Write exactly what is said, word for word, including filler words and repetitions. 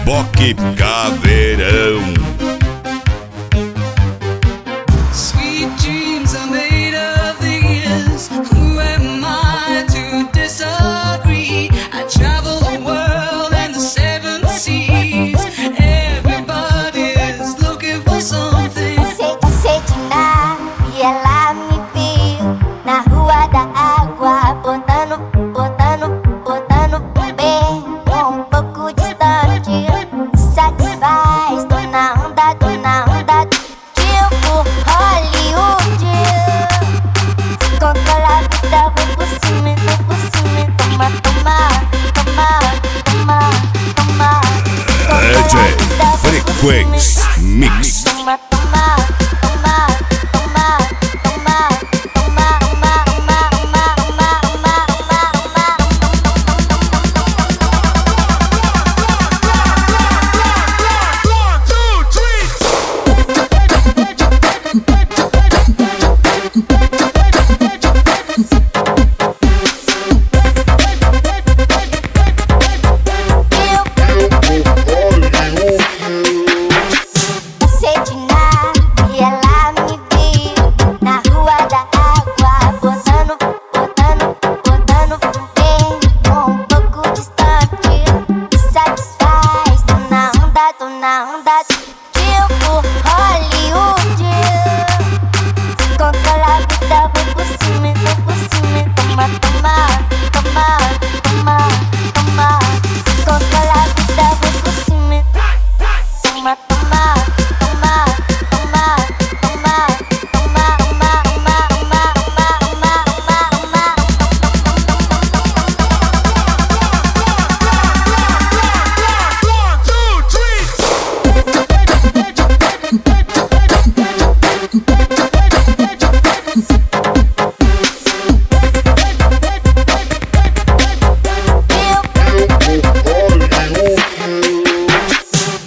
Boque Caveirão. Sweet dreams are made of these. Who am I to disagree? I travel the world and the seven seas. Everybody's looking for something. Sei, sei de nada e ela me viu na rua da água, botando, botando, botando um beijo um pouco distante. Satisfaz, tô na onda, tô na onda, tipo Hollywood. Se controla a vida, vem por cima, vem por cima. Toma, toma, toma, toma, toma. Se controla a vida, D J vem por cima. Frequency Mix.